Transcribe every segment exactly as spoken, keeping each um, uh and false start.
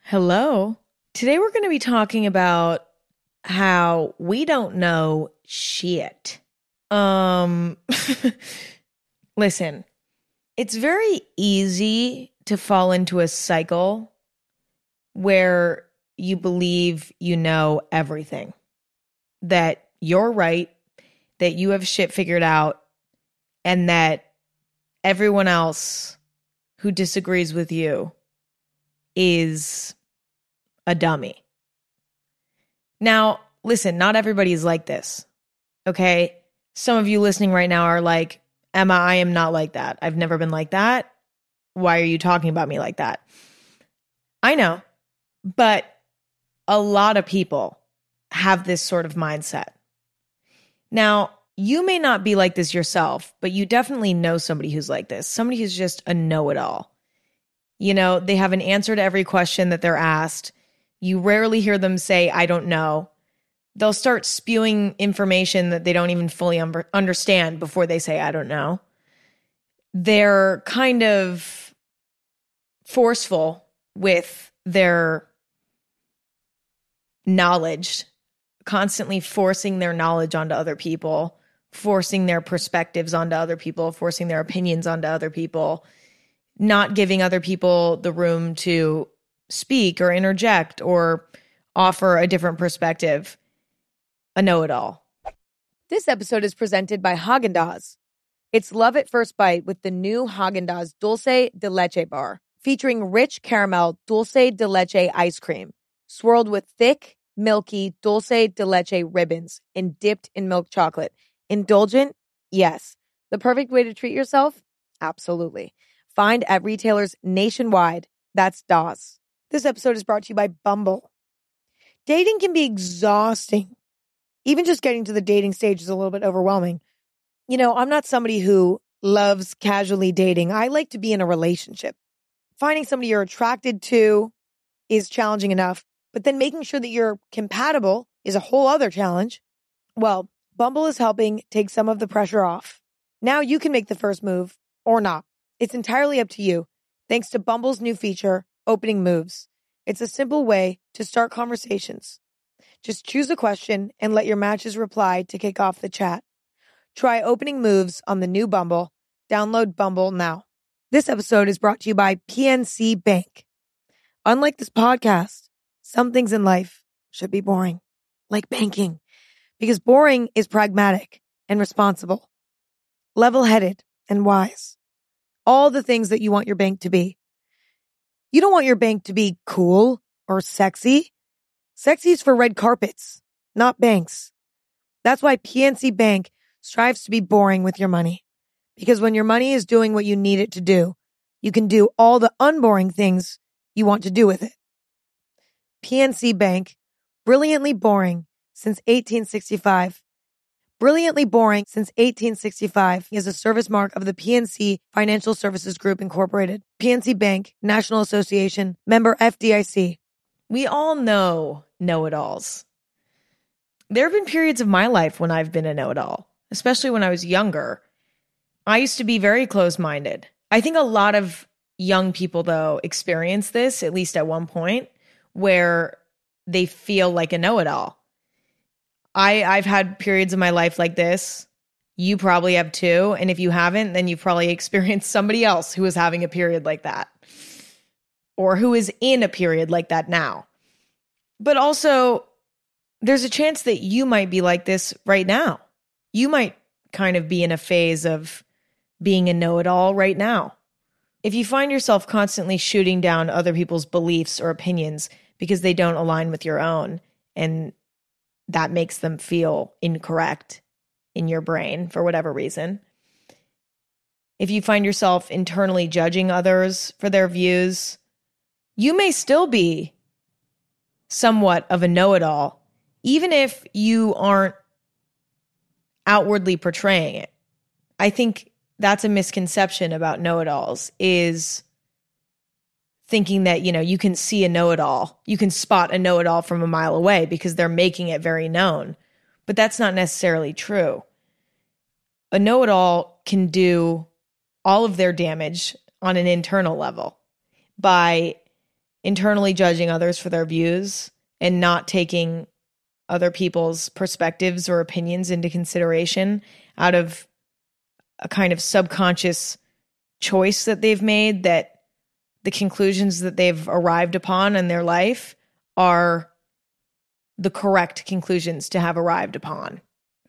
Hello. Today we're going to be talking about how we don't know shit. Um, listen, it's very easy to fall into a cycle where you believe you know everything, that you're right, that you have shit figured out, and that everyone else who disagrees with you is a dummy. Now, listen, not everybody is like this, okay? Some of you listening right now are like, Emma, I am not like that. I've never been like that. Why are you talking about me like that? I know, but a lot of people have this sort of mindset. Now, you may not be like this yourself, but you definitely know somebody who's like this, somebody who's just a know-it-all. You know, they have an answer to every question that they're asked. You rarely hear them say, I don't know. They'll start spewing information that they don't even fully un- understand before they say, I don't know. They're kind of forceful with their knowledge, constantly forcing their knowledge onto other people, forcing their perspectives onto other people, forcing their opinions onto other people, not giving other people the room to speak or interject or offer a different perspective. A know-it-all. This episode is presented by Häagen-Dazs. It's love at first bite with the new Häagen-Dazs Dulce de Leche bar, featuring rich caramel dulce de leche ice cream, swirled with thick, milky dulce de leche ribbons and dipped in milk chocolate. Indulgent? Yes. The perfect way to treat yourself? Absolutely. Find at retailers nationwide. That's Dazs. This episode is brought to you by Bumble. Dating can be exhausting. Even just getting to the dating stage is a little bit overwhelming. You know, I'm not somebody who loves casually dating. I like to be in a relationship. Finding somebody you're attracted to is challenging enough, but then making sure that you're compatible is a whole other challenge. Well, Bumble is helping take some of the pressure off. Now you can make the first move or not. It's entirely up to you, thanks to Bumble's new feature, Opening Moves. It's a simple way to start conversations. Just choose a question and let your matches reply to kick off the chat. Try Opening Moves on the new Bumble. Download Bumble now. This episode is brought to you by P N C Bank. Unlike this podcast, some things in life should be boring, like banking, because boring is pragmatic and responsible, level-headed and wise. All the things that you want your bank to be. You don't want your bank to be cool or sexy. Sexy is for red carpets, not banks. That's why P N C Bank strives to be boring with your money. Because when your money is doing what you need it to do, you can do all the unboring things you want to do with it. P N C Bank, brilliantly boring since eighteen sixty-five. Brilliantly boring since eighteen sixty-five is a service mark of the P N C Financial Services Group, Incorporated. P N C Bank, National Association, member F D I C. We all know know-it-alls. There have been periods of my life when I've been a know-it-all, especially when I was younger. I used to be very closed-minded. I think a lot of young people, though, experience this, at least at one point, where they feel like a know-it-all. I, I've had periods of my life like this. You probably have too. And if you haven't, then you've probably experienced somebody else who is having a period like that, or who is in a period like that now. But also, there's a chance that you might be like this right now. You might kind of be in a phase of being a know-it-all right now. If you find yourself constantly shooting down other people's beliefs or opinions because they don't align with your own, and that makes them feel incorrect in your brain for whatever reason. If you find yourself internally judging others for their views, you may still be somewhat of a know-it-all, even if you aren't outwardly portraying it. I think that's a misconception about know-it-alls, is thinking that, you know, you can see a know-it-all, you can spot a know-it-all from a mile away because they're making it very known. But that's not necessarily true. A know-it-all can do all of their damage on an internal level by internally judging others for their views and not taking other people's perspectives or opinions into consideration out of a kind of subconscious choice that they've made, that the conclusions that they've arrived upon in their life are the correct conclusions to have arrived upon.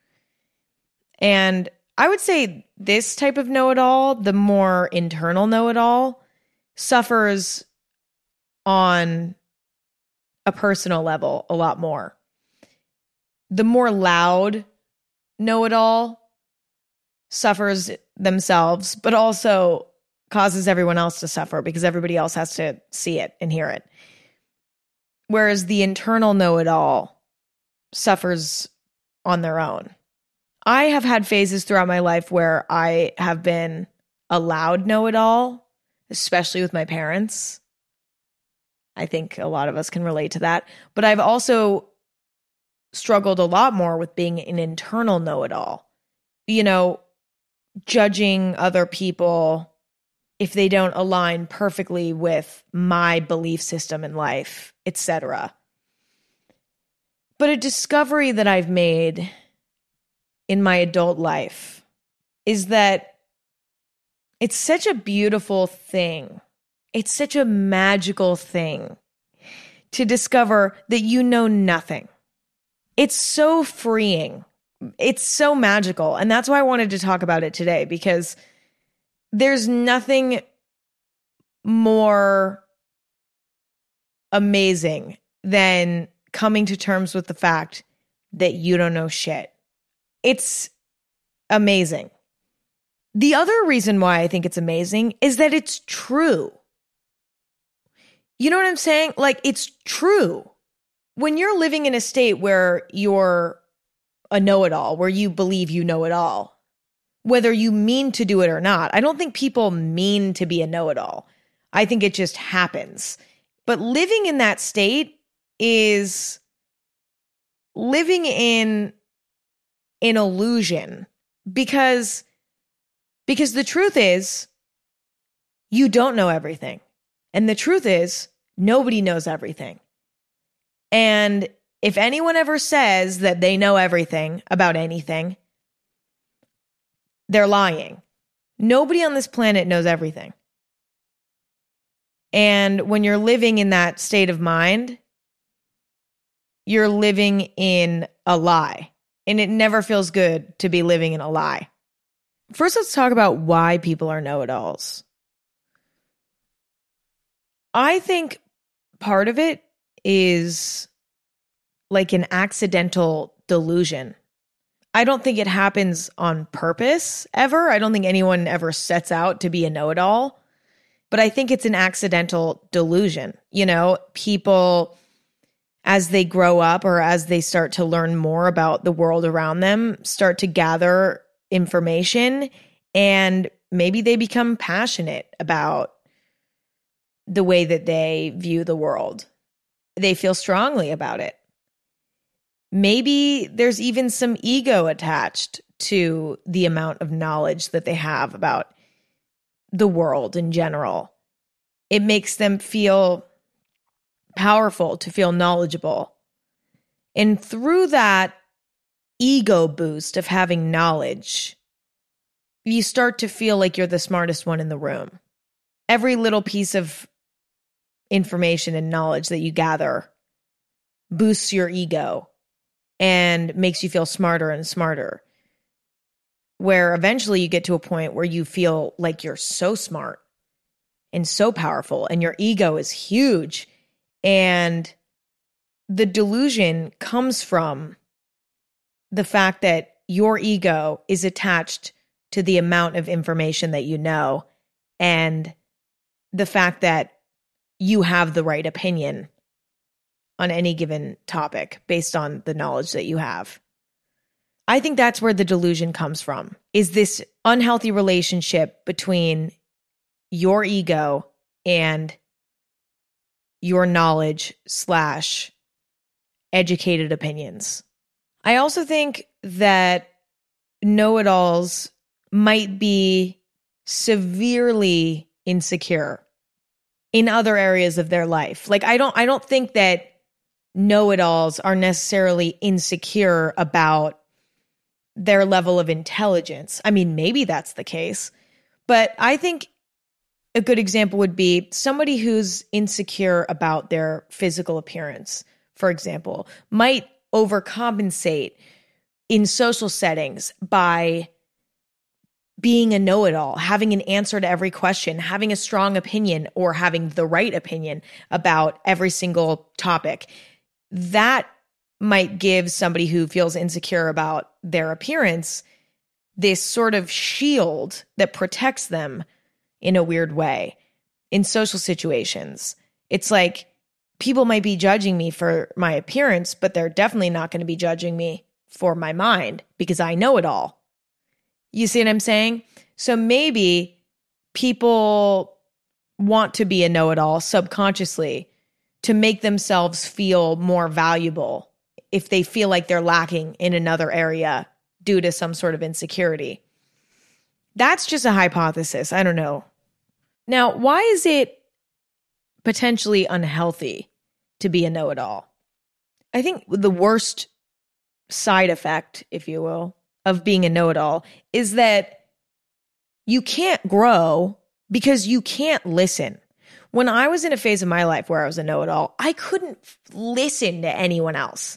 And I would say this type of know-it-all, the more internal know-it-all, suffers on a personal level a lot more. The more loud know-it-all suffers themselves, but also causes everyone else to suffer because everybody else has to see it and hear it. Whereas the internal know-it-all suffers on their own. I have had phases throughout my life where I have been a loud know-it-all, especially with my parents. I think a lot of us can relate to that. But I've also struggled a lot more with being an internal know-it-all. You know, judging other people if they don't align perfectly with my belief system in life, et cetera. But a discovery that I've made in my adult life is that it's such a beautiful thing. It's such a magical thing to discover that you know nothing. It's so freeing. It's so magical. And that's why I wanted to talk about it today, because there's nothing more amazing than coming to terms with the fact that you don't know shit. It's amazing. The other reason why I think it's amazing is that it's true. You know what I'm saying? Like, it's true. When you're living in a state where you're a know-it-all, where you believe you know it all, whether you mean to do it or not, I don't think people mean to be a know-it-all. I think it just happens. But living in that state is living in an illusion, because because the truth is you don't know everything. And the truth is nobody knows everything. And if anyone ever says that they know everything about anything, they're lying. Nobody on this planet knows everything. And when you're living in that state of mind, you're living in a lie. And it never feels good to be living in a lie. First, let's talk about why people are know-it-alls. I think part of it is like an accidental delusion. I don't think it happens on purpose ever. I don't think anyone ever sets out to be a know-it-all. But I think it's an accidental delusion. You know, people, as they grow up or as they start to learn more about the world around them, start to gather information, and maybe they become passionate about the way that they view the world. They feel strongly about it. Maybe there's even some ego attached to the amount of knowledge that they have about the world in general. It makes them feel powerful, to feel knowledgeable. And through that ego boost of having knowledge, you start to feel like you're the smartest one in the room. Every little piece of information and knowledge that you gather boosts your ego and makes you feel smarter and smarter, where eventually you get to a point where you feel like you're so smart and so powerful and your ego is huge. And the delusion comes from the fact that your ego is attached to the amount of information that you know, and the fact that you have the right opinion on any given topic based on the knowledge that you have. I think that's where the delusion comes from, is this unhealthy relationship between your ego and your knowledge slash educated opinions. I also think that know-it-alls might be severely insecure. in other areas of their life. Like, I don't, I don't think that know-it-alls are necessarily insecure about their level of intelligence. I mean, maybe that's the case, but I think a good example would be somebody who's insecure about their physical appearance, for example, might overcompensate in social settings by being a know-it-all, having an answer to every question, having a strong opinion or having the right opinion about every single topic. That might give somebody who feels insecure about their appearance this sort of shield that protects them in a weird way in social situations. It's like people might be judging me for my appearance, but they're definitely not going to be judging me for my mind because I know it all. You see what I'm saying? So maybe people want to be a know-it-all subconsciously to make themselves feel more valuable if they feel like they're lacking in another area due to some sort of insecurity. That's just a hypothesis. I don't know. Now, why is it potentially unhealthy to be a know-it-all? I think the worst side effect, if you will, of being a know-it-all is that you can't grow because you can't listen. When I was in a phase of my life where I was a know-it-all, I couldn't listen to anyone else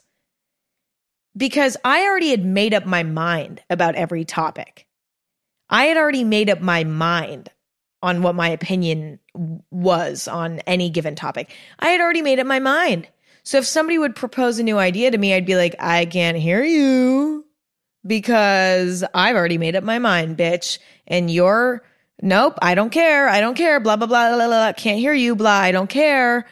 because I already had made up my mind about every topic. I had already made up my mind on what my opinion was on any given topic. I had already made up my mind. So if somebody would propose a new idea to me, I'd be like, I can't hear you because I've already made up my mind, bitch. And you're, nope, I don't care. I don't care. Blah, blah, blah, blah, blah, blah. Can't hear you. Blah, I don't care.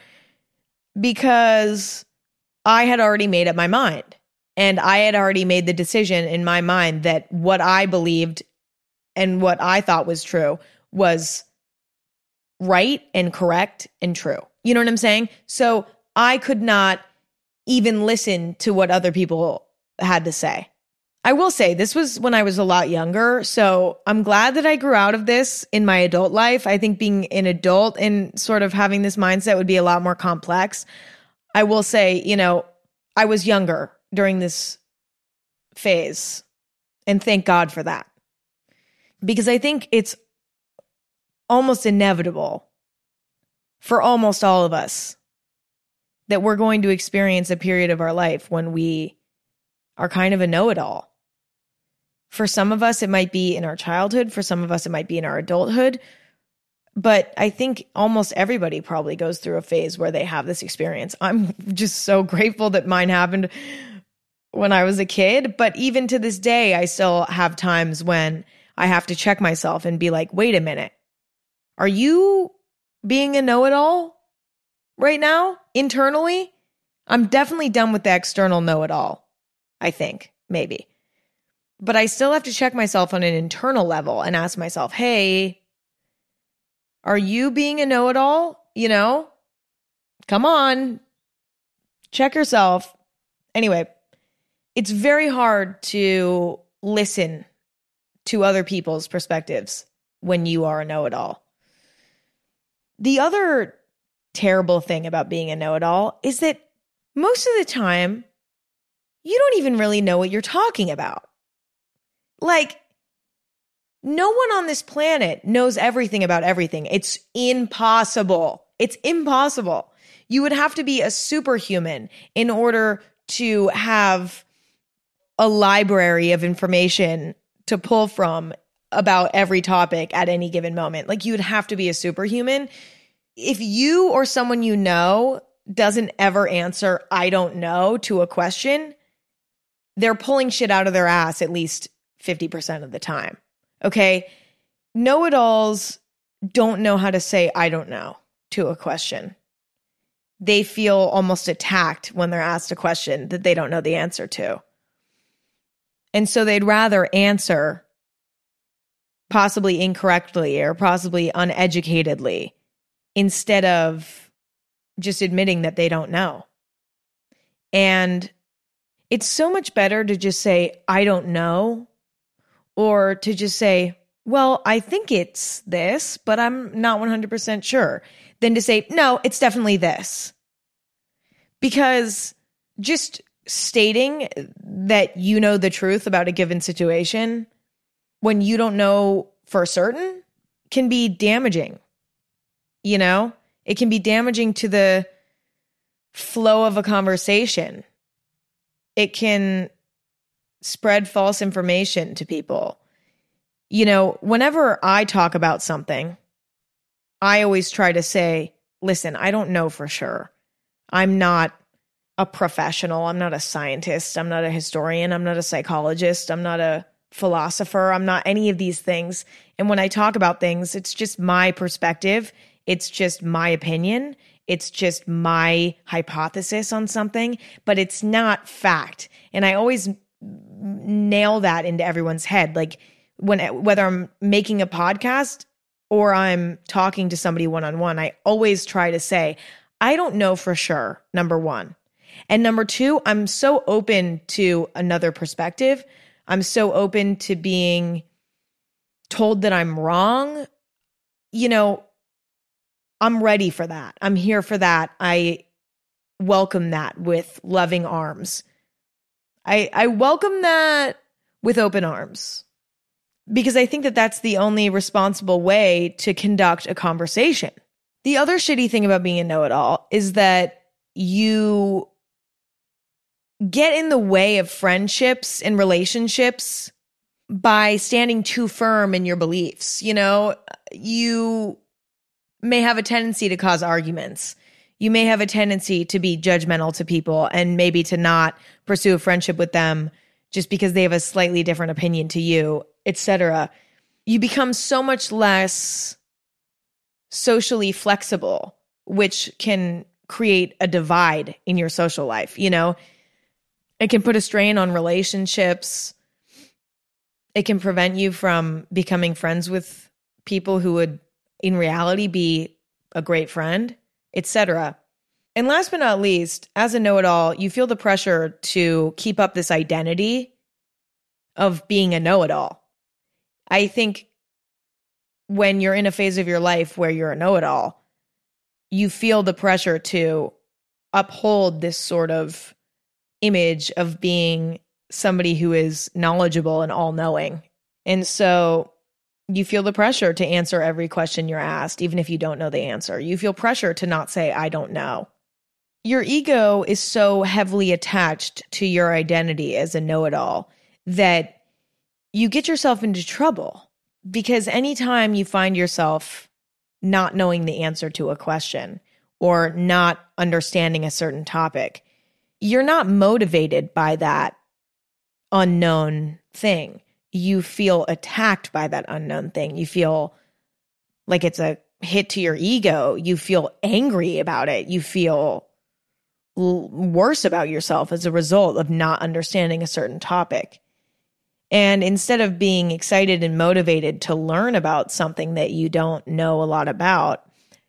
Because I had already made up my mind. And I had already made the decision in my mind that what I believed and what I thought was true was right and correct and true. You know what I'm saying? So I could not even listen to what other people had to say. I will say this was when I was a lot younger. So I'm glad that I grew out of this in my adult life. I think being an adult and sort of having this mindset would be a lot more complex. I will say, you know, I was younger during this phase, and thank God for that. Because I think it's almost inevitable for almost all of us that we're going to experience a period of our life when we are kind of a know-it-all. For some of us, it might be in our childhood. For some of us, it might be in our adulthood. But I think almost everybody probably goes through a phase where they have this experience. I'm just so grateful that mine happened when I was a kid. But even to this day, I still have times when I have to check myself and be like, wait a minute. Are you being a know-it-all right now internally? I'm definitely done with the external know-it-all, I think, maybe. But I still have to check myself on an internal level and ask myself, hey, are you being a know-it-all? You know, come on, check yourself. Anyway, it's very hard to listen to other people's perspectives when you are a know-it-all. The other terrible thing about being a know-it-all is that most of the time, you don't even really know what you're talking about. Like, no one on this planet knows everything about everything. It's impossible. It's impossible. You would have to be a superhuman in order to have a library of information to pull from about every topic at any given moment. Like, you'd have to be a superhuman. If you or someone you know doesn't ever answer, I don't know, to a question, they're pulling shit out of their ass at least fifty percent of the time. Okay? Know-it-alls don't know how to say, I don't know, to a question. They feel almost attacked when they're asked a question that they don't know the answer to. And so they'd rather answer possibly incorrectly or possibly uneducatedly instead of just admitting that they don't know. And it's so much better to just say, I don't know, or to just say, well, I think it's this, but I'm not one hundred percent sure. than to say, no, it's definitely this. Because just stating that you know the truth about a given situation when you don't know for certain can be damaging. You know, it can be damaging to the flow of a conversation. It can spread false information to people. You know, whenever I talk about something, I always try to say, listen, I don't know for sure. I'm not a professional. I'm not a scientist. I'm not a historian. I'm not a psychologist. I'm not a philosopher. I'm not any of these things. And when I talk about things, it's just my perspective. It's just my opinion. It's just my hypothesis on something, but it's not fact. And I always nail that into everyone's head. Like when, whether I'm making a podcast or I'm talking to somebody one-on-one, I always try to say, I don't know for sure, number one. And number two, I'm so open to another perspective. I'm so open to being told that I'm wrong. You know, I'm ready for that. I'm here for that. I welcome that with loving arms. I, I welcome that with open arms because I think that that's the only responsible way to conduct a conversation. The other shitty thing about being a know-it-all is that you get in the way of friendships and relationships by standing too firm in your beliefs. You know, you may have a tendency to cause arguments. You may have a tendency to be judgmental to people and maybe to not pursue a friendship with them just because they have a slightly different opinion to you, et cetera. You become so much less socially flexible, which can create a divide in your social life. You know, it can put a strain on relationships. It can prevent you from becoming friends with people who would in reality be a great friend, et cetera. And last but not least, as a know-it-all, you feel the pressure to keep up this identity of being a know-it-all. I think when you're in a phase of your life where you're a know-it-all, you feel the pressure to uphold this sort of image of being somebody who is knowledgeable and all-knowing. And so you feel the pressure to answer every question you're asked, even if you don't know the answer. You feel pressure to not say, I don't know. Your ego is so heavily attached to your identity as a know-it-all that you get yourself into trouble because anytime you find yourself not knowing the answer to a question or not understanding a certain topic, you're not motivated by that unknown thing. You feel attacked by that unknown thing. You feel like it's a hit to your ego. You feel angry about it. You feel l- worse about yourself as a result of not understanding a certain topic. And instead of being excited and motivated to learn about something that you don't know a lot about,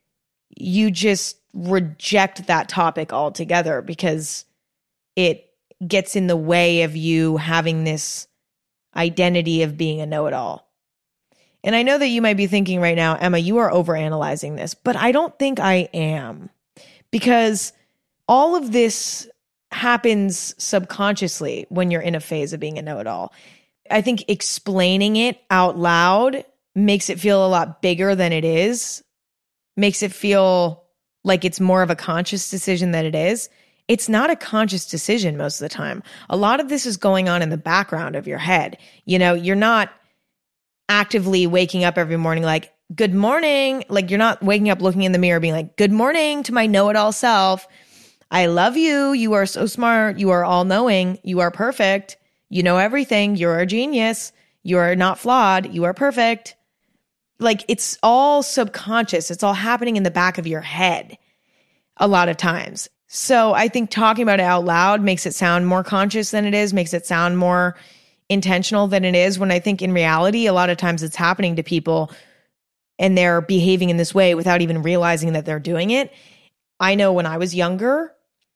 you just reject that topic altogether because it gets in the way of you having this identity of being a know-it-all. And I know that you might be thinking right now, Emma, you are overanalyzing this, but I don't think I am because all of this happens subconsciously when you're in a phase of being a know-it-all. I think explaining it out loud makes it feel a lot bigger than it is, makes it feel like it's more of a conscious decision than it is. It's not a conscious decision most of the time. A lot of this is going on in the background of your head. You know, you're not actively waking up every morning like, good morning. Like you're not waking up looking in the mirror being like, good morning to my know-it-all self. I love you. You are so smart. You are all-knowing. You are perfect. You know everything. You're a genius. You are not flawed. You are perfect. Like it's all subconscious. It's all happening in the back of your head a lot of times. So I think talking about it out loud makes it sound more conscious than it is, makes it sound more intentional than it is, when I think in reality, a lot of times it's happening to people and they're behaving in this way without even realizing that they're doing it. I know when I was younger,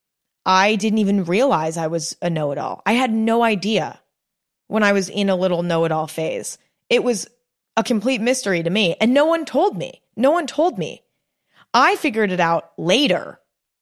I didn't even realize I was a know-it-all. I had no idea when I was in a little know-it-all phase. It was a complete mystery to me, and no one told me. No one told me. I figured it out later.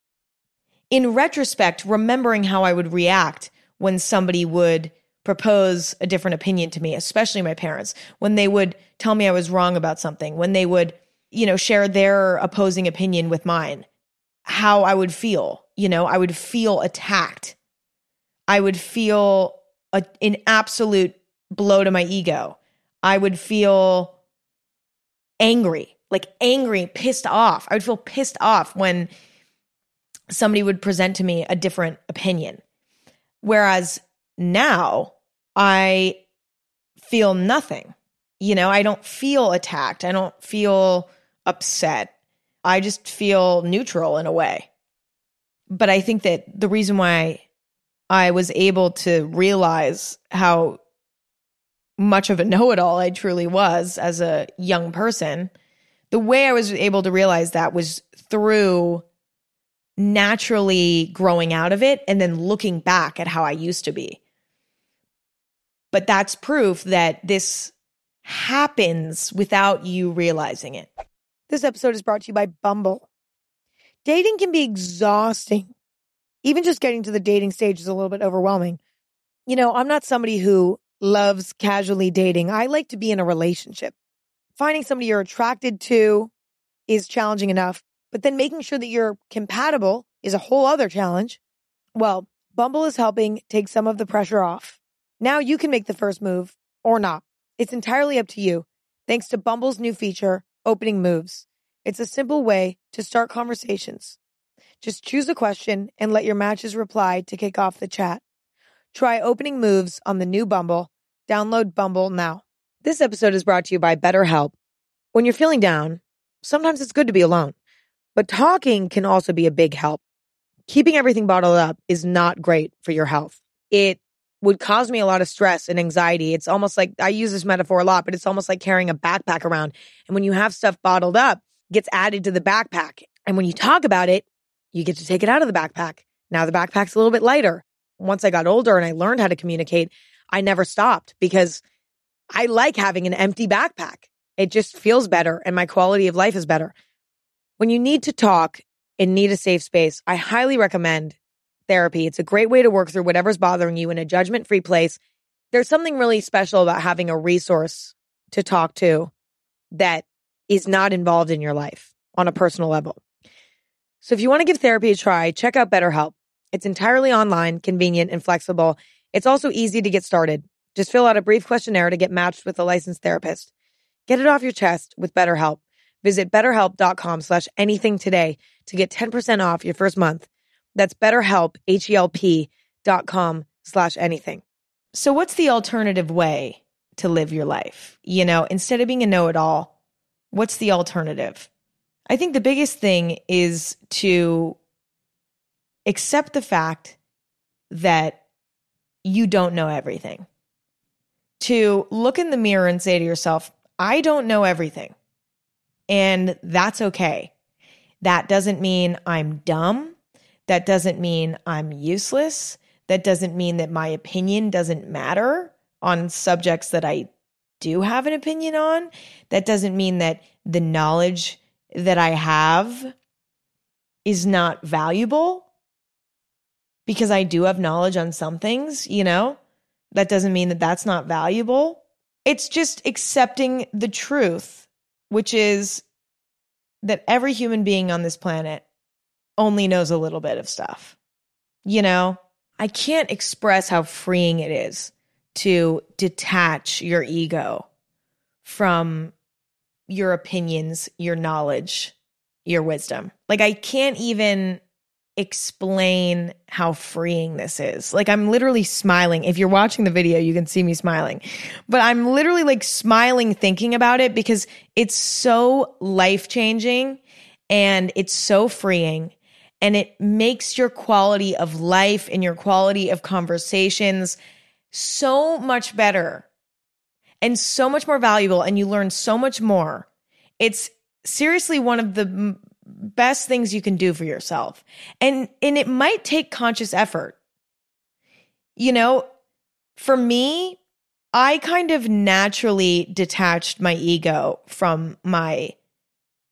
In retrospect, remembering how I would react when somebody would propose a different opinion to me, especially my parents, when they would tell me I was wrong about something, when they would, you know, share their opposing opinion with mine, how I would feel. You know, I would feel attacked. I would feel a, an absolute blow to my ego. I would feel angry, like angry, pissed off. I would feel pissed off when somebody would present to me a different opinion. Whereas now I feel nothing. You know, I don't feel attacked. I don't feel upset. I just feel neutral in a way. But I think that the reason why I was able to realize how much of a know-it-all I truly was as a young person, the way I was able to realize that was through naturally growing out of it and then looking back at how I used to be. But that's proof that this happens without you realizing it. This episode is brought to you by Bumble. Dating can be exhausting. Even just getting to the dating stage is a little bit overwhelming. You know, I'm not somebody who loves casually dating. I like to be in a relationship. Finding somebody you're attracted to is challenging enough, but then making sure that you're compatible is a whole other challenge. Well, Bumble is helping take some of the pressure off. Now you can make the first move or not. It's entirely up to you. Thanks to Bumble's new feature, Opening Moves. It's a simple way to start conversations. Just choose a question and let your matches reply to kick off the chat. Try Opening Moves on the new Bumble. Download Bumble now. This episode is brought to you by BetterHelp. When you're feeling down, sometimes it's good to be alone, but talking can also be a big help. Keeping everything bottled up is not great for your health. It would cause me a lot of stress and anxiety. It's almost like, I use this metaphor a lot, but it's almost like carrying a backpack around. And when you have stuff bottled up, it gets added to the backpack. And when you talk about it, you get to take it out of the backpack. Now the backpack's a little bit lighter. Once I got older and I learned how to communicate, I never stopped because I like having an empty backpack. It just feels better and my quality of life is better. When you need to talk and need a safe space, I highly recommend therapy. It's a great way to work through whatever's bothering you in a judgment-free place. There's something really special about having a resource to talk to that is not involved in your life on a personal level. So if you want to give therapy a try, check out BetterHelp. It's entirely online, convenient, and flexible. It's also easy to get started. Just fill out a brief questionnaire to get matched with a licensed therapist. Get it off your chest with BetterHelp. Visit betterhelp.com slash anything today to get ten percent off your first month. That's BetterHelp, H-E-L-P dot com slash anything. So what's the alternative way to live your life? You know, instead of being a know-it-all, what's the alternative? I think the biggest thing is to accept the fact that you don't know everything. To look in the mirror and say to yourself, I don't know everything. And that's okay. That doesn't mean I'm dumb. That doesn't mean I'm useless. That doesn't mean that my opinion doesn't matter on subjects that I do have an opinion on. That doesn't mean that the knowledge that I have is not valuable because I do have knowledge on some things, you know? That doesn't mean that that's not valuable. It's just accepting the truth, which is that every human being on this planet only knows a little bit of stuff. You know, I can't express how freeing it is to detach your ego from your opinions, your knowledge, your wisdom. Like, I can't even explain how freeing this is. Like, I'm literally smiling. If you're watching the video, you can see me smiling. But I'm literally like smiling thinking about it because it's so life-changing and it's so freeing. And it makes your quality of life and your quality of conversations so much better and so much more valuable. And you learn so much more. It's seriously one of the m- best things you can do for yourself. And, and it might take conscious effort. You know, for me, I kind of naturally detached my ego from my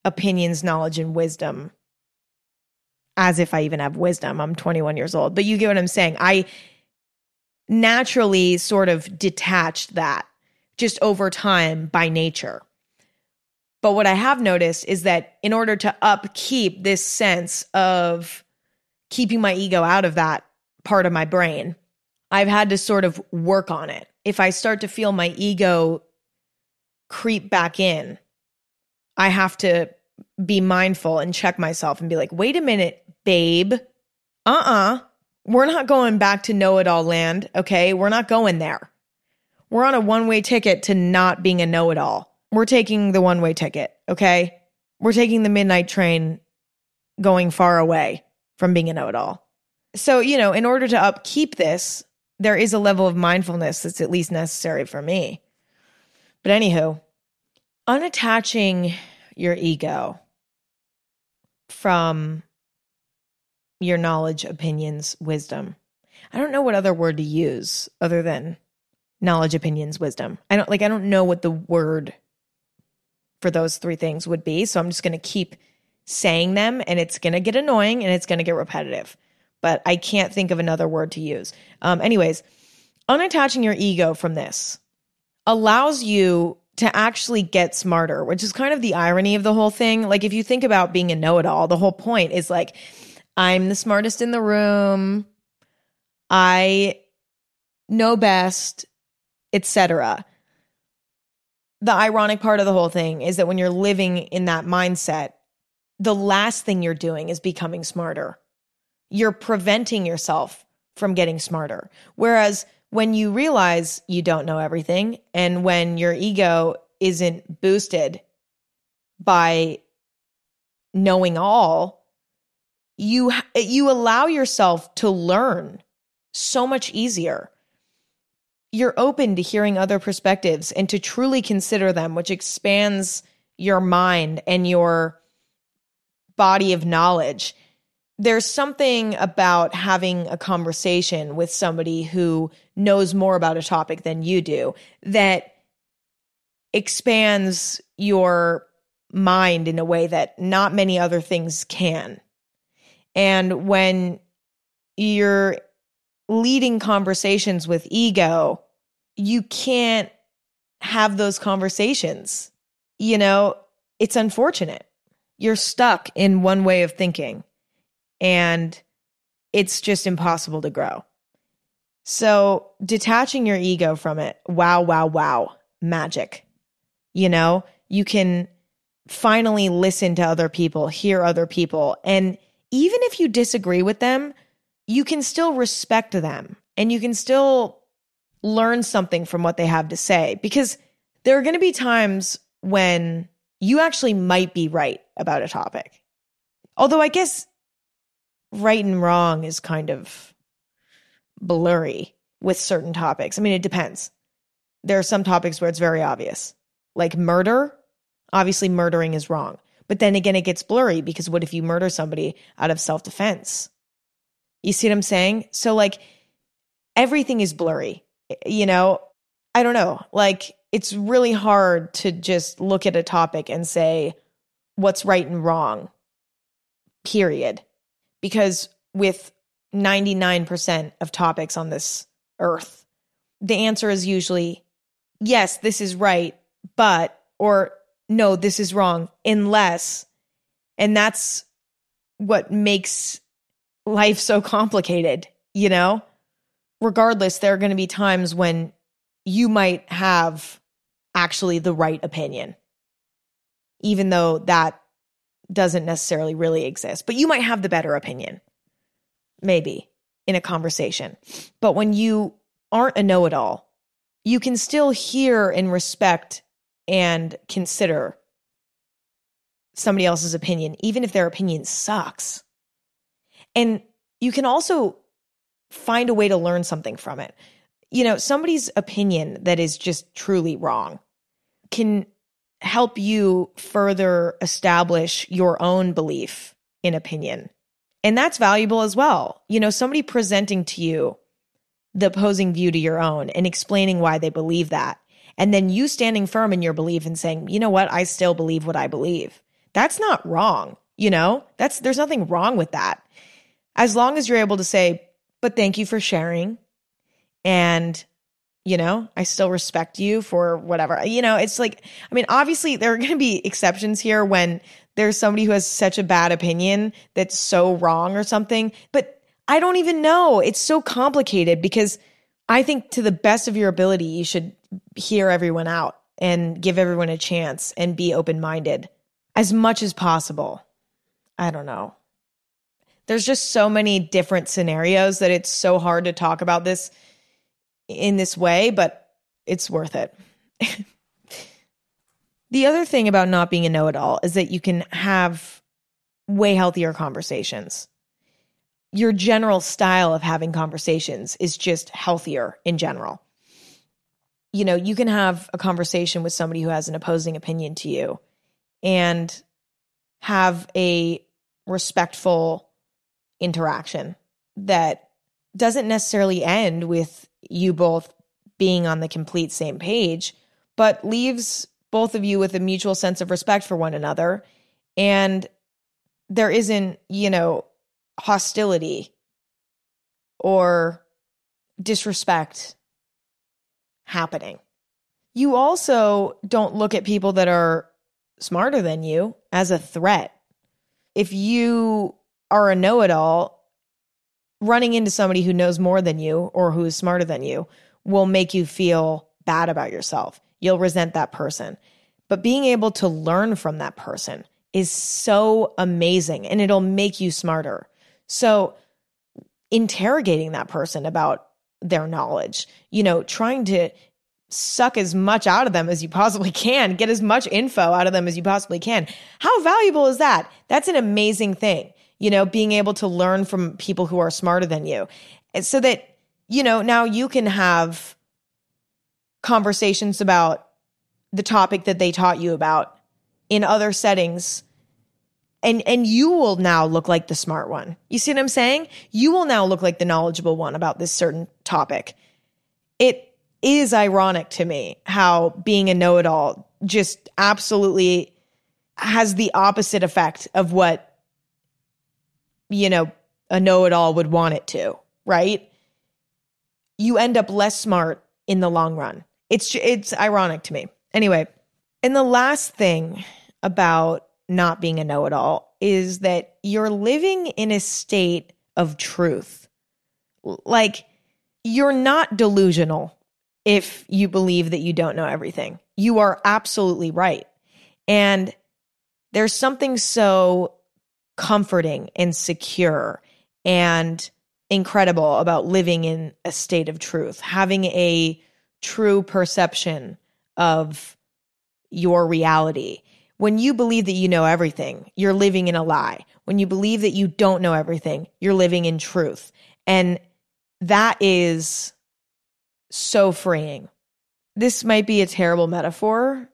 opinions, knowledge, and wisdom as if I even have wisdom. I'm twenty-one years old, but you get what I'm saying. I naturally sort of detached that just over time by nature. But what I have noticed is that in order to upkeep this sense of keeping my ego out of that part of my brain, I've had to sort of work on it. If I start to feel my ego creep back in, I have to be mindful and check myself and be like, wait a minute, babe. Uh-uh. We're not going back to know-it-all land, okay? We're not going there. We're on a one-way ticket to not being a know-it-all. We're taking the one-way ticket, okay? We're taking the midnight train going far away from being a know-it-all. So, you know, in order to upkeep this, there is a level of mindfulness that's at least necessary for me. But anywho, unattaching your ego from your knowledge, opinions, wisdom. I don't know what other word to use other than knowledge, opinions, wisdom. I don't like, I don't know what the word for those three things would be. So I'm just going to keep saying them, and it's going to get annoying and it's going to get repetitive, but I can't think of another word to use. Um, anyways, unattaching your ego from this allows you to actually get smarter, which is kind of the irony of the whole thing. Like if you think about being a know-it-all, the whole point is like, I'm the smartest in the room, I know best, et cetera. The ironic part of the whole thing is that when you're living in that mindset, the last thing you're doing is becoming smarter. You're preventing yourself from getting smarter. Whereas when you realize you don't know everything, and when your ego isn't boosted by knowing all, you you allow yourself to learn so much easier. You're open to hearing other perspectives and to truly consider them, which expands your mind and your body of knowledge. There's something about having a conversation with somebody who knows more about a topic than you do that expands your mind in a way that not many other things can. And when you're leading conversations with ego, you can't have those conversations. You know, it's unfortunate. You're stuck in one way of thinking, and it's just impossible to grow. So detaching your ego from it, wow, wow, wow, magic. You know, you can finally listen to other people, hear other people, and even if you disagree with them, you can still respect them and you can still learn something from what they have to say, because there are going to be times when you actually might be right about a topic. Although I guess right and wrong is kind of blurry with certain topics. I mean, it depends. There are some topics where it's very obvious, like murder. Obviously, murdering is wrong. But then again, it gets blurry, because what if you murder somebody out of self-defense? You see what I'm saying? So like everything is blurry, you know, I don't know. Like it's really hard to just look at a topic and say what's right and wrong, period. Because with ninety-nine percent of topics on this earth, the answer is usually, yes, this is right, but, or no, this is wrong, unless, and that's what makes life so complicated, you know? Regardless, there are going to be times when you might have actually the right opinion, even though that doesn't necessarily really exist. But you might have the better opinion, maybe, in a conversation. But when you aren't a know-it-all, you can still hear and respect and consider somebody else's opinion, even if their opinion sucks. And you can also find a way to learn something from it. You know, somebody's opinion that is just truly wrong can help you further establish your own belief in opinion. And that's valuable as well. You know, somebody presenting to you the opposing view to your own and explaining why they believe that. And then you standing firm in your belief and saying, you know what, I still believe what I believe. That's not wrong. You know, that's, there's nothing wrong with that. As long as you're able to say, but thank you for sharing. And, you know, I still respect you for whatever, you know, it's like, I mean, obviously there are going to be exceptions here when there's somebody who has such a bad opinion that's so wrong or something, but I don't even know. It's so complicated because I think to the best of your ability, you should hear everyone out and give everyone a chance and be open-minded as much as possible. I don't know. There's just so many different scenarios that it's so hard to talk about this in this way, but it's worth it. The other thing about not being a know-it-all is that you can have way healthier conversations. Your general style of having conversations is just healthier in general. You know, you can have a conversation with somebody who has an opposing opinion to you and have a respectful interaction that doesn't necessarily end with you both being on the complete same page, but leaves both of you with a mutual sense of respect for one another. And there isn't, you know, hostility or disrespect happening. You also don't look at people that are smarter than you as a threat. If you are a know-it-all, running into somebody who knows more than you or who is smarter than you will make you feel bad about yourself. You'll resent that person. But being able to learn from that person is so amazing, and it'll make you smarter. So interrogating that person about their knowledge, you know, trying to suck as much out of them as you possibly can, get as much info out of them as you possibly can. How valuable is that? That's an amazing thing, you know, being able to learn from people who are smarter than you. And so that, you know, now you can have conversations about the topic that they taught you about in other settings. And and you will now look like the smart one. You see what I'm saying? You will now look like the knowledgeable one about this certain topic. It is ironic to me how being a know-it-all just absolutely has the opposite effect of what, you know, a know-it-all would want it to, right? You end up less smart in the long run. It's it's ironic to me. Anyway, and the last thing about not being a know-it-all is that you're living in a state of truth. Like, you're not delusional if you believe that you don't know everything. You are absolutely right. And there's something so comforting and secure and incredible about living in a state of truth, having a true perception of your reality. When you believe that you know everything, you're living in a lie. When you believe that you don't know everything, you're living in truth. And that is so freeing. This might be a terrible metaphor,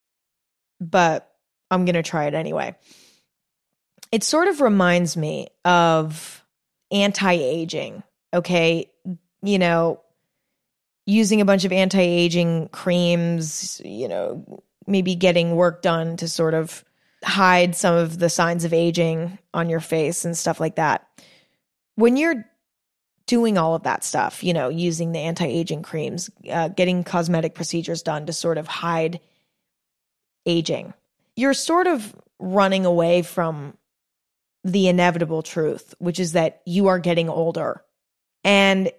but I'm going to try it anyway. It sort of reminds me of anti-aging, okay? You know, using a bunch of anti-aging creams, you know, maybe getting work done to sort of hide some of the signs of aging on your face and stuff like that. When you're doing all of that stuff, you know, using the anti-aging creams, uh, getting cosmetic procedures done to sort of hide aging, you're sort of running away from the inevitable truth, which is that you are getting older. And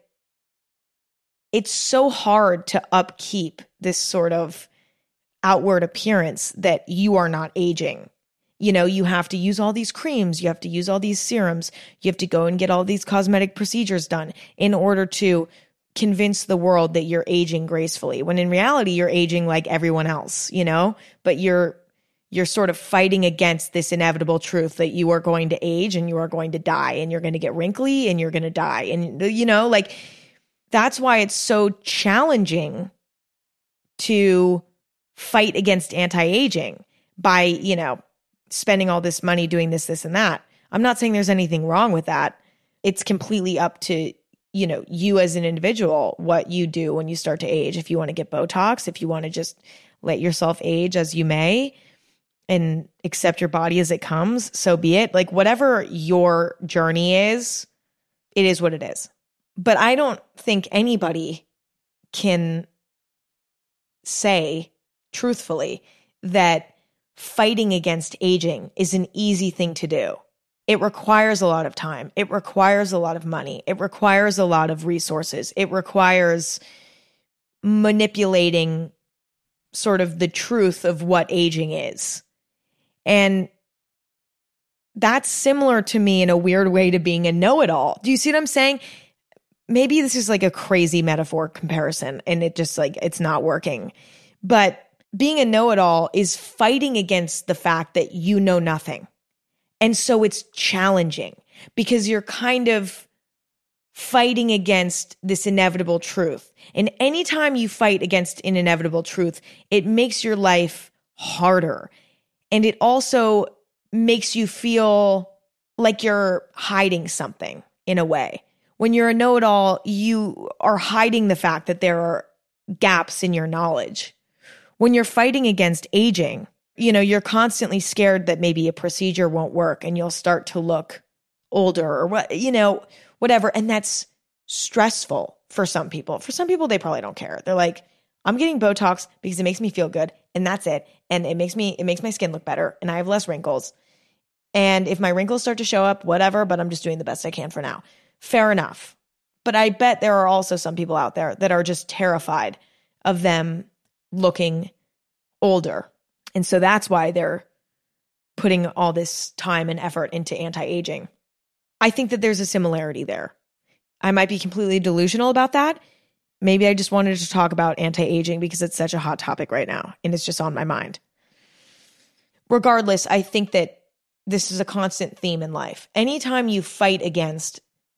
it's so hard to upkeep this sort of outward appearance that you are not aging. You know, you have to use all these creams, you have to use all these serums, you have to go and get all these cosmetic procedures done in order to convince the world that you're aging gracefully, when in reality you're aging like everyone else, you know, but you're you're sort of fighting against this inevitable truth that you are going to age and you are going to die and you're going to get wrinkly and you're going to die. And, you know, like, that's why it's so challenging to fight against anti-aging by, you know, spending all this money doing this, this, and that. I'm not saying there's anything wrong with that. It's completely up to, you know, you as an individual, what you do when you start to age. If you want to get Botox, if you want to just let yourself age as you may, and accept your body as it comes, so be it. Like whatever your journey is, it is what it is. But I don't think anybody can say truthfully that fighting against aging is an easy thing to do. It requires a lot of time. It requires a lot of money. It requires a lot of resources. It requires manipulating sort of the truth of what aging is. And that's similar to me in a weird way to being a know-it-all. Do you see what I'm saying? Maybe this is like a crazy metaphor comparison and it just like, it's not working. But being a know-it-all is fighting against the fact that you know nothing. And so it's challenging because you're kind of fighting against this inevitable truth. And anytime you fight against an inevitable truth, it makes your life harder. And it also makes you feel like you're hiding something in a way. When you're a know-it-all, you are hiding the fact that there are gaps in your knowledge. When you're fighting against aging, you know, you're constantly scared that maybe a procedure won't work and you'll start to look older or what, you know, whatever. And that's stressful for some people. For some people, they probably don't care. They're like, I'm getting Botox because it makes me feel good and that's it. And it makes me, it makes my skin look better and I have less wrinkles. And if my wrinkles start to show up, whatever, but I'm just doing the best I can for now. Fair enough. But I bet there are also some people out there that are just terrified of them looking older. And so that's why they're putting all this time and effort into anti-aging. I think that there's a similarity there. I might be completely delusional about that. Maybe I just wanted to talk about anti-aging because it's such a hot topic right now and it's just on my mind. Regardless, I think that this is a constant theme in life. Anytime you fight against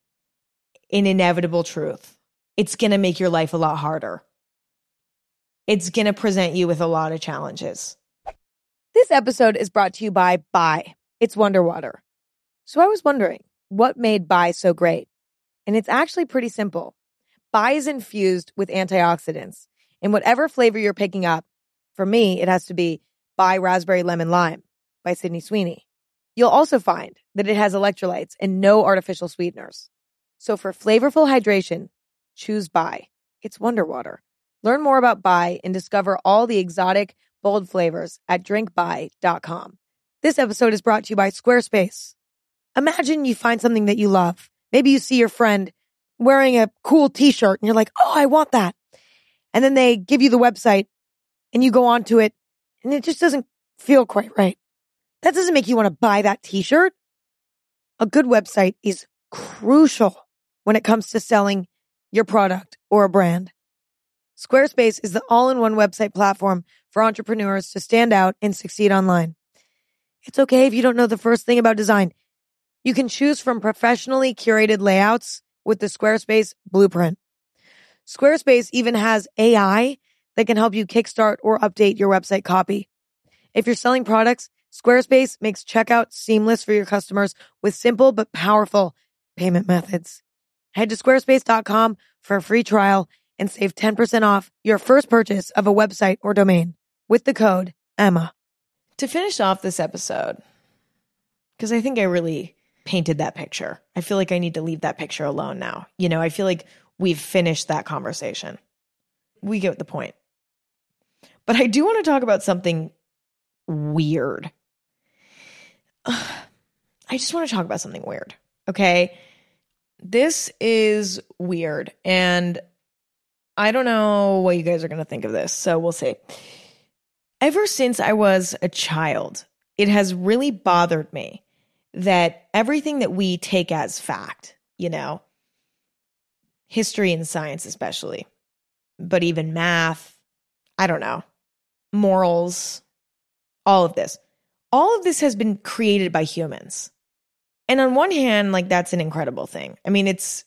an inevitable truth, it's going to make your life a lot harder. It's going to present you with a lot of challenges. This episode is brought to you by Bai. It's Wonder Water. So I was wondering, what made Bai so great? And it's actually pretty simple. Bai is infused with antioxidants. In whatever flavor you're picking up, for me, it has to be Bai Raspberry Lemon Lime by Sydney Sweeney. You'll also find that it has electrolytes and no artificial sweeteners. So for flavorful hydration, choose Bai. It's Wonder Water. Learn more about Bai and discover all the exotic, bold flavors at drink bai dot com. This episode is brought to you by Squarespace. Imagine you find something that you love. Maybe you see your friend wearing a cool t-shirt and you're like, oh, I want that. And then they give you the website and you go onto it and it just doesn't feel quite right. That doesn't make you want to buy that t-shirt. A good website is crucial when it comes to selling your product or a brand. Squarespace is the all-in-one website platform for entrepreneurs to stand out and succeed online. It's okay if you don't know the first thing about design. You can choose from professionally curated layouts with the Squarespace Blueprint. Squarespace even has A I that can help you kickstart or update your website copy. If you're selling products, Squarespace makes checkout seamless for your customers with simple but powerful payment methods. Head to squarespace dot com for a free trial and save ten percent off your first purchase of a website or domain with the code Emma. To finish off this episode, because I think I really painted that picture. I feel like I need to leave that picture alone now. You know, I feel like we've finished that conversation. We get the point. But I do want to talk about something weird. I just want to talk about something weird. Okay? This is weird. And I don't know what you guys are going to think of this. So we'll see. Ever since I was a child, it has really bothered me that everything that we take as fact, you know, history and science especially, but even math, I don't know, morals, all of this, all of this has been created by humans. And on one hand, like that's an incredible thing. I mean, it's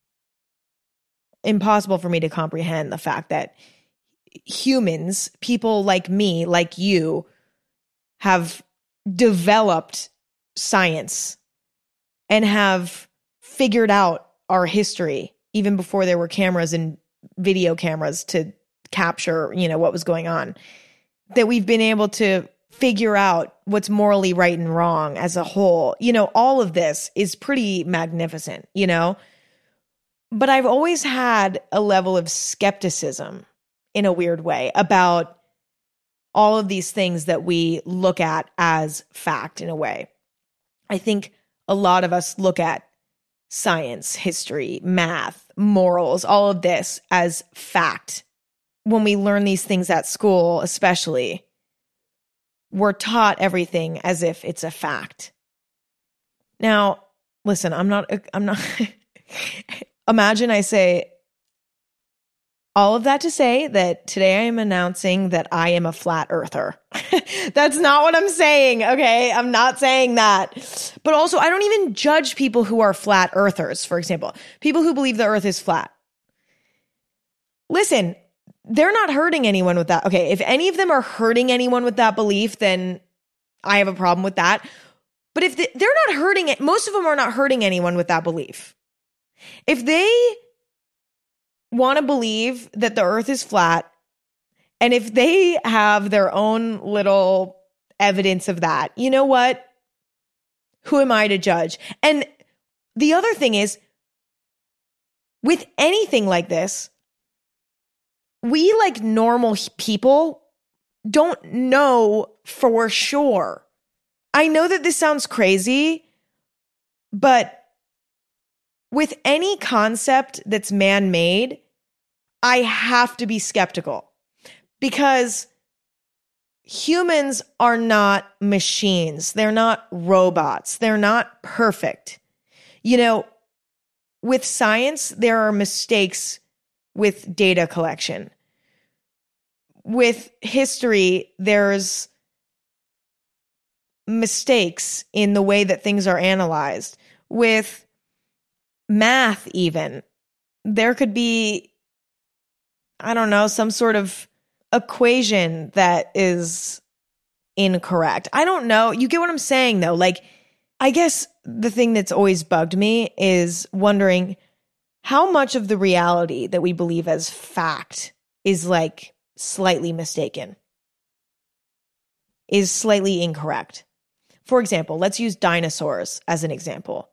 impossible for me to comprehend the fact that humans, people like me, like you, have developed science and have figured out our history even before there were cameras and video cameras to capture, you know, what was going on. That we've been able to figure out what's morally right and wrong as a whole. You know, all of this is pretty magnificent, you know? But I've always had a level of skepticism in a weird way about all of these things that we look at as fact in a way. I think a lot of us look at science, history, math, morals, all of this as fact. When we learn these things at school, especially, we're taught everything as if it's a fact. Now, listen, I'm not, I'm not, imagine I say all of that to say that today I am announcing that I am a flat earther. That's not what I'm saying, okay? I'm not saying that. But also, I don't even judge people who are flat earthers, for example. People who believe the earth is flat. Listen, they're not hurting anyone with that. Okay, if any of them are hurting anyone with that belief, then I have a problem with that. But if they, they're not hurting it, most of them are not hurting anyone with that belief. If they want to believe that the earth is flat, and if they have their own little evidence of that, you know what? Who am I to judge? And the other thing is, with anything like this, we, like normal people, don't know for sure. I know that this sounds crazy, but with any concept that's man-made, I have to be skeptical because humans are not machines. They're not robots. They're not perfect. You know, with science, there are mistakes with data collection. With history, there's mistakes in the way that things are analyzed. With math, even, there could be, I don't know, some sort of equation that is incorrect. I don't know. You get what I'm saying, though? Like, I guess the thing that's always bugged me is wondering how much of the reality that we believe as fact is like slightly mistaken, is slightly incorrect. For example, let's use dinosaurs as an example.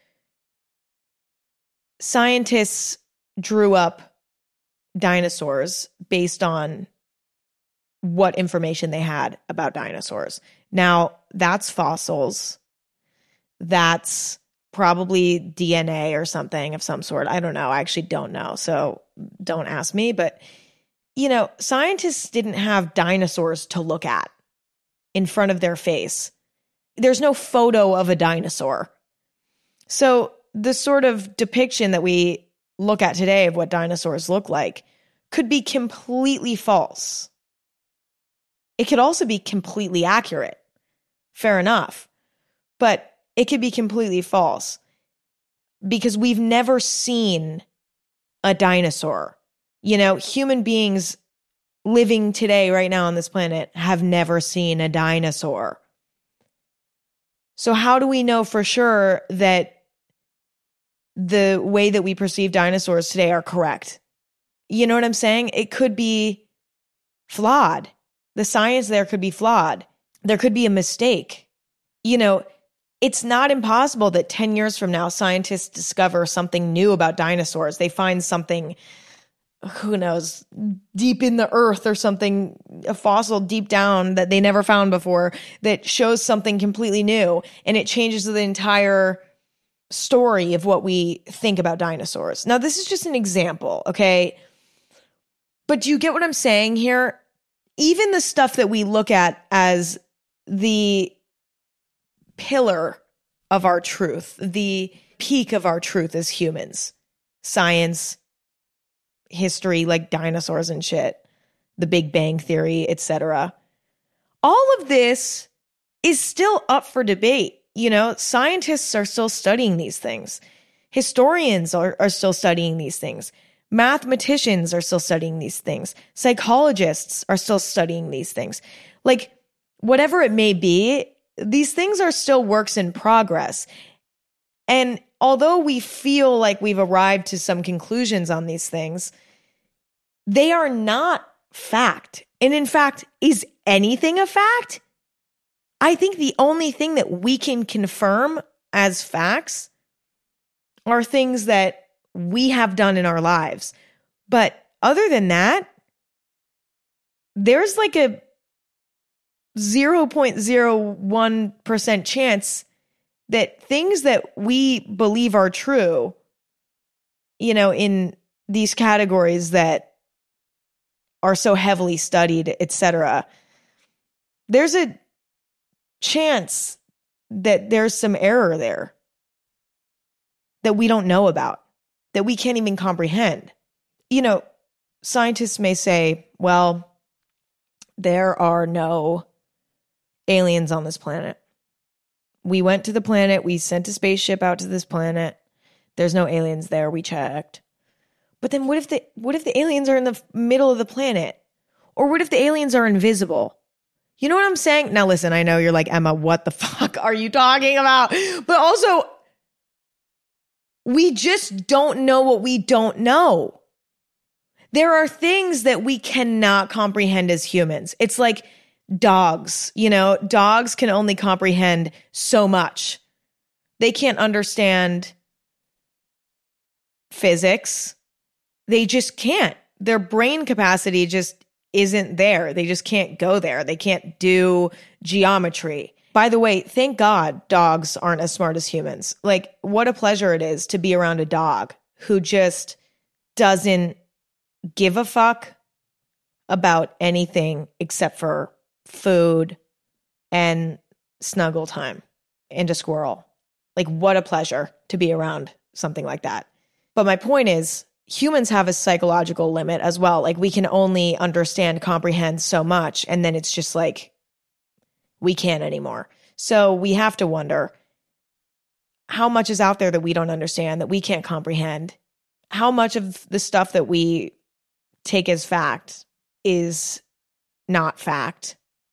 Scientists drew up dinosaurs based on what information they had about dinosaurs. Now, that's fossils. That's probably D N A or something of some sort. I don't know. I actually don't know. So don't ask me. But, you know, scientists didn't have dinosaurs to look at in front of their face. There's no photo of a dinosaur. So the sort of depiction that we look at today of what dinosaurs look like could be completely false. It could also be completely accurate. Fair enough. But it could be completely false because we've never seen a dinosaur. You know, human beings living today, right now on this planet, have never seen a dinosaur. So how do we know for sure that the way that we perceive dinosaurs today are correct? You know what I'm saying? It could be flawed. The science there could be flawed. There could be a mistake. You know, it's not impossible that ten years from now, scientists discover something new about dinosaurs. They find something, who knows, deep in the earth or something, a fossil deep down that they never found before that shows something completely new. And it changes the entire story of what we think about dinosaurs. Now, this is just an example, okay? But do you get what I'm saying here? Even the stuff that we look at as the pillar of our truth, the peak of our truth as humans, science, history, like dinosaurs and shit, the Big Bang Theory, et cetera. All of this is still up for debate. You know, scientists are still studying these things. Historians are, are still studying these things. Mathematicians are still studying these things. Psychologists are still studying these things. Like, whatever it may be, these things are still works in progress. And although we feel like we've arrived to some conclusions on these things, they are not fact. And in fact, is anything a fact? I think the only thing that we can confirm as facts are things that we have done in our lives. But other than that, there's like a zero point zero one percent chance that things that we believe are true, you know, in these categories that are so heavily studied, et cetera, there's a chance that there's some error there that we don't know about, that we can't even comprehend. You know, scientists may say, well, there are no aliens on this planet. We went to the planet. We sent a spaceship out to this planet. There's no aliens there. We checked. But then what if the what if the aliens are in the middle of the planet? Or what if the aliens are invisible? You know what I'm saying? Now listen, I know you're like, Emma, what the fuck are you talking about? But also, we just don't know what we don't know. There are things that we cannot comprehend as humans. It's like dogs, you know, dogs can only comprehend so much. They can't understand physics. They just can't. Their brain capacity just isn't there. They just can't go there. They can't do geometry. By the way, thank God dogs aren't as smart as humans. Like, what a pleasure it is to be around a dog who just doesn't give a fuck about anything except for food and snuggle time and a squirrel. Like, what a pleasure to be around something like that. But my point is, humans have a psychological limit as well. Like, we can only understand, comprehend so much, and then it's just like, we can't anymore. So we have to wonder, how much is out there that we don't understand, that we can't comprehend? How much of the stuff that we take as fact is not fact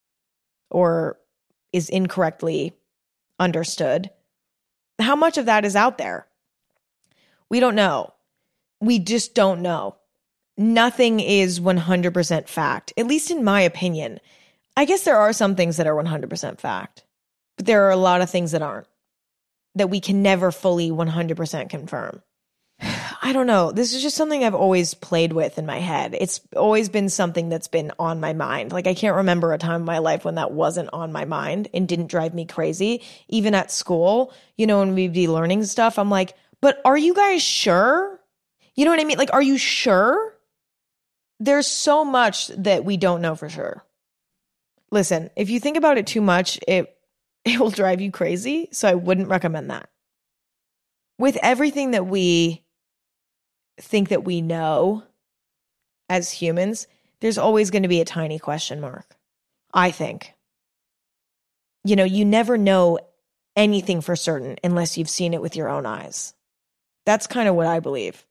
or is incorrectly understood? How much of that is out there? We don't know. We just don't know. Nothing is one hundred percent fact, at least in my opinion. I guess there are some things that are one hundred percent fact, but there are a lot of things that aren't, that we can never fully one hundred percent confirm. I don't know. This is just something I've always played with in my head. It's always been something that's been on my mind. Like, I can't remember a time in my life when that wasn't on my mind and didn't drive me crazy. Even at school, you know, when we'd be learning stuff, I'm like, but are you guys sure? You know what I mean? Like, are you sure? There's so much that we don't know for sure. Listen, if you think about it too much, it it will drive you crazy. So I wouldn't recommend that. With everything that we think that we know as humans, there's always going to be a tiny question mark, I think. You know, you never know anything for certain unless you've seen it with your own eyes. That's kind of what I believe.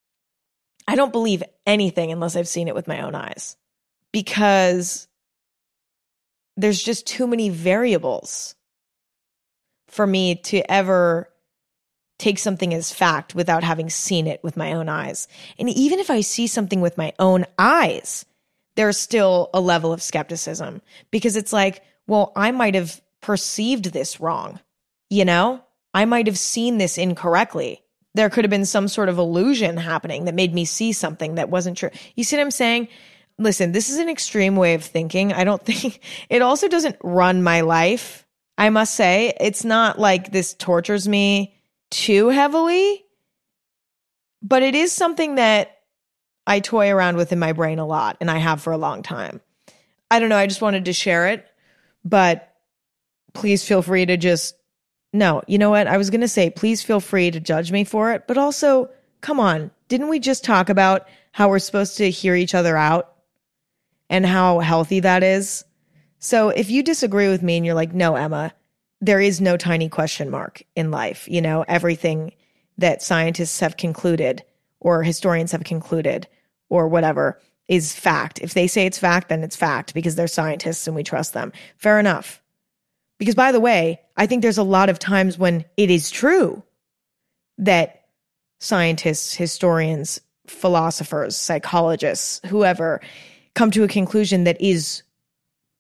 I don't believe anything unless I've seen it with my own eyes, because there's just too many variables for me to ever take something as fact without having seen it with my own eyes. And even if I see something with my own eyes, there's still a level of skepticism, because it's like, well, I might have perceived this wrong. You know, I might have seen this incorrectly. There could have been some sort of illusion happening that made me see something that wasn't true. You see what I'm saying? Listen, this is an extreme way of thinking. I don't think it also doesn't run my life. I must say, it's not like this tortures me too heavily, but it is something that I toy around with in my brain a lot, and I have for a long time. I don't know. I just wanted to share it, but please feel free to just, no, you know what? I was going to say, please feel free to judge me for it, but also, come on. Didn't we just talk about how we're supposed to hear each other out and how healthy that is? So if you disagree with me and you're like, no, Emma, there is no tiny question mark in life. You know, everything that scientists have concluded or historians have concluded or whatever is fact. If they say it's fact, then it's fact because they're scientists and we trust them. Fair enough. Because by the way, I think there's a lot of times when it is true that scientists, historians, philosophers, psychologists, whoever come to a conclusion that is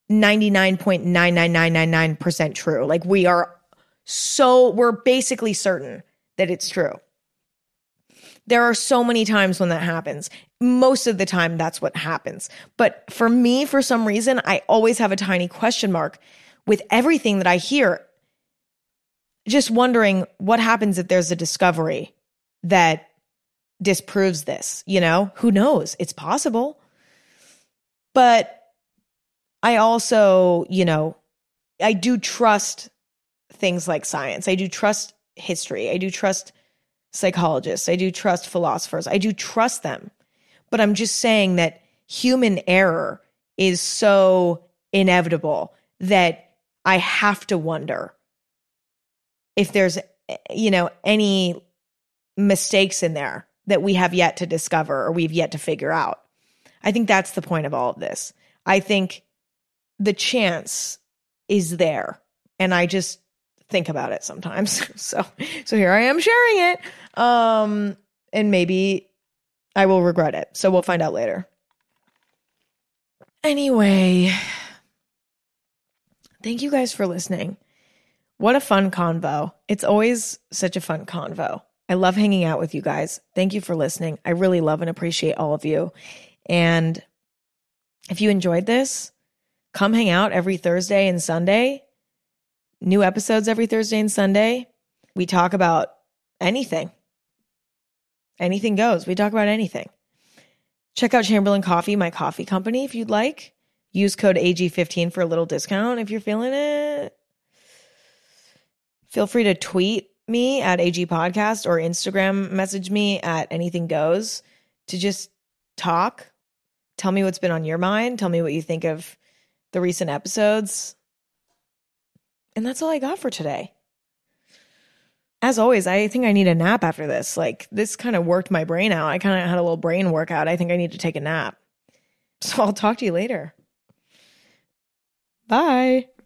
ninety-nine point nine nine nine nine nine percent true. Like we are so, we're basically certain that it's true. There are so many times when that happens. Most of the time, that's what happens. But for me, for some reason, I always have a tiny question mark with everything that I hear. Just wondering what happens if there's a discovery that disproves this, you know? Who knows? It's possible. But I also, you know, I do trust things like science. I do trust history. I do trust psychologists. I do trust philosophers. I do trust them. But I'm just saying that human error is so inevitable that I have to wonder if there's, you know, any mistakes in there that we have yet to discover or we've yet to figure out. I think that's the point of all of this. I think the chance is there, and I just think about it sometimes. So, so here I am sharing it. Um, and maybe I will regret it. So we'll find out later. Anyway, thank you guys for listening. What a fun convo. It's always such a fun convo. I love hanging out with you guys. Thank you for listening. I really love and appreciate all of you. And if you enjoyed this, come hang out every Thursday and Sunday. New episodes every Thursday and Sunday. We talk about anything. Anything goes. We talk about anything. Check out Chamberlain Coffee, my coffee company, if you'd like. Use code A G fifteen for a little discount if you're feeling it. Feel free to tweet me at A G Podcast or Instagram message me at Anything Goes to just talk. Tell me what's been on your mind. Tell me what you think of the recent episodes. And that's all I got for today. As always, I think I need a nap after this. Like, this kind of worked my brain out. I kind of had a little brain workout. I think I need to take a nap. So I'll talk to you later. Bye.